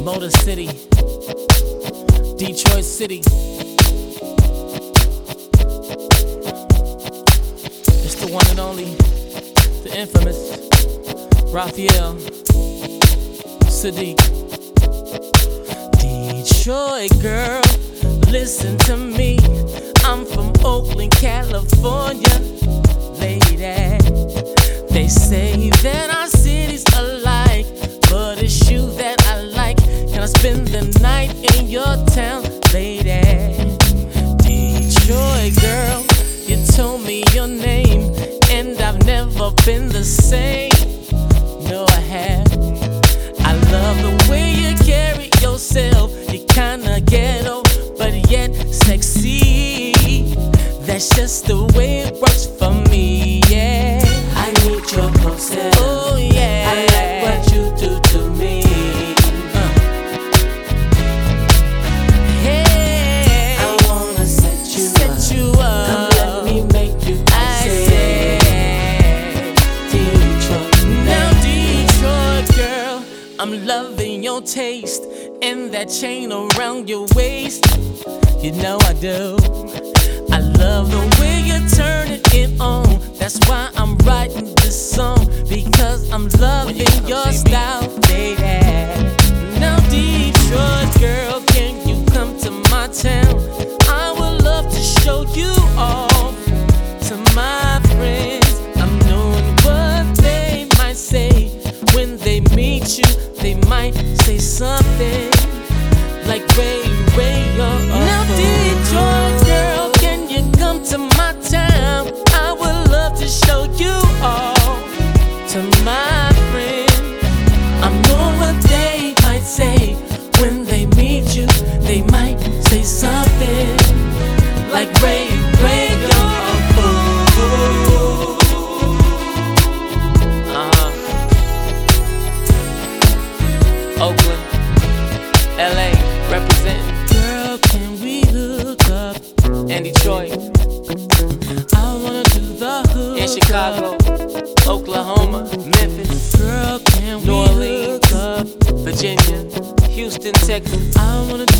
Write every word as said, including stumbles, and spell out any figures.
Motor City, Detroit City. It's the one and only, the infamous Raphael Saadiq. Detroit girl, listen to me. I'm from Oakland, California, lady. They say that our cities alike, but it's you that I like. Can I spend the night in your town, lady? Detroit girl, you told me your name, and I've never been the same. No, I have. I love the way you carry yourself. You kinda ghetto, but yet sexy. That's just the way it works for me, yeah. I need your closeness. Oh yeah, I like what you do to me. uh. Hey, I wanna set you set up. you up. Come let me make you I say, say, Detroit. now Detroit girl, I'm loving your taste and that chain around your waist. You know I do. I love the way you're turning it on. That's why I'm writing this song, because I'm loving your style, baby. Now Detroit girl, can you come to my town? I would love to show you off to my friends. I'm knowing what they might say when they meet you. They might say something like Ray, Ray, you're a now fool. Detroit girl, can you come to my town? I would love to show you all to my friends. I'm knowing what they might say when they meet you. They might say something like Ray, Ray, you're a fool. Uh-huh. Oakland, L A, representing. Girl, can we hook up? And Detroit. I wanna do the hook in Chicago, up. Oklahoma, Memphis, girl, can New we Orleans, hook up? Virginia, Houston, Texas. I wanna do